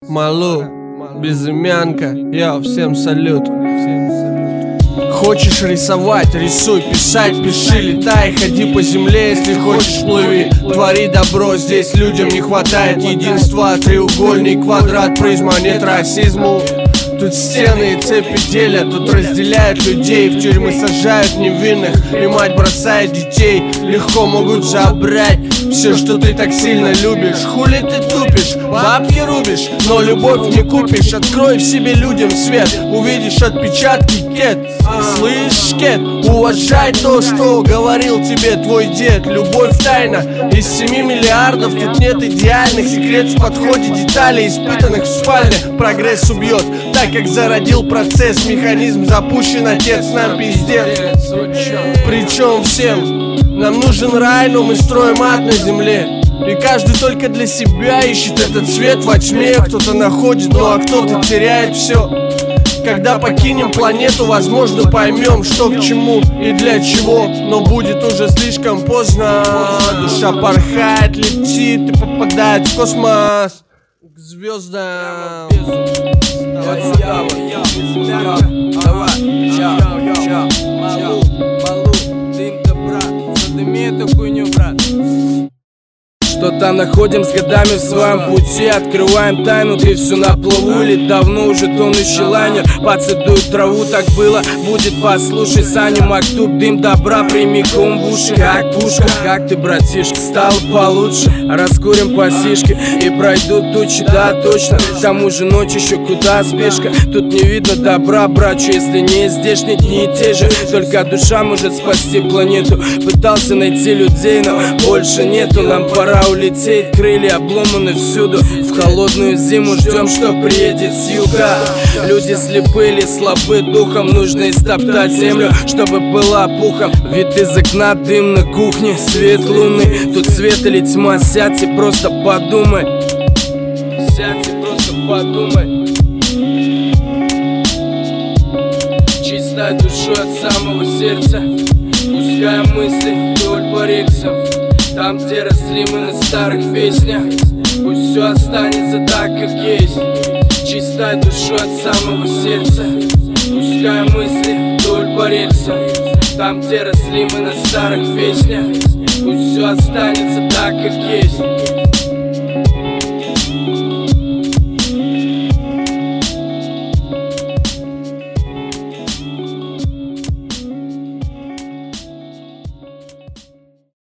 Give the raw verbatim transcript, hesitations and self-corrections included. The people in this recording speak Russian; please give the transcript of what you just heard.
Малу, безымянка, я всем салют. Хочешь рисовать, рисуй, писать, пиши, летай, ходи по земле, если хочешь плыви. Твори добро, здесь людям не хватает единства. Треугольник, квадрат, призма, нет расизму. Тут стены и цепи делят, тут разделяют людей, в тюрьмы сажают невинных, и мать бросает детей. Легко могут забрать все, что ты так сильно любишь. Хули ты тупишь, бабки рубишь, но любовь не купишь. Открой в себе людям свет, увидишь отпечатки кет. Слышь, кет, уважай то, что говорил тебе твой дед. Любовь тайна, из семи миллиардов тут нет идеальных. Секрет в подходе, деталей, испытанных в спальне. Прогресс убьет, так как зародил процесс. Механизм запущен, отец нам пиздец. Причем всем нам нужен рай, но мы строим ад на земле. И каждый только для себя ищет этот свет во тьме. Кто-то находит, ну а кто-то теряет все. Когда покинем планету, возможно, поймем, что к чему и для чего. Но будет уже слишком поздно. Душа порхает, летит и попадает в космос, к звездам. Что-то находим с годами в своем пути. Открываем тайну, ты все на плаву. Или давно уже тонущий лайнер подсыдует траву. Так было, будет, послушай Саню Мактуб. Дым добра прямиком в уши, как пушка. Как ты, братишка, стал получше? Раскурим по сишке и пройдут тучи, да точно. К тому же ночь еще куда спешка. Тут не видно добра, братчу, если не здешние дни и те же. Только душа может спасти планету. Пытался найти людей, но больше нету. Нам пора улететь, крылья обломаны всюду. В холодную зиму ждем, что приедет с юга. Люди слепы или слабы духом. Нужно истоптать землю, чтобы была пухом. Вид из окна, дым на кухне, свет луны. Тут свет или тьма, сядь и просто подумай. Сядь и просто подумай. Чистой душой от самого сердца. Пускай мысли вдоль по рельсам. Там, где росли мы на старых песнях. Пусть все останется так, как есть. Чистой душой от самого сердца. Пускай мысли вдоль по рельсам. Там, где росли мы на старых песнях. Пусть все останется так, как есть.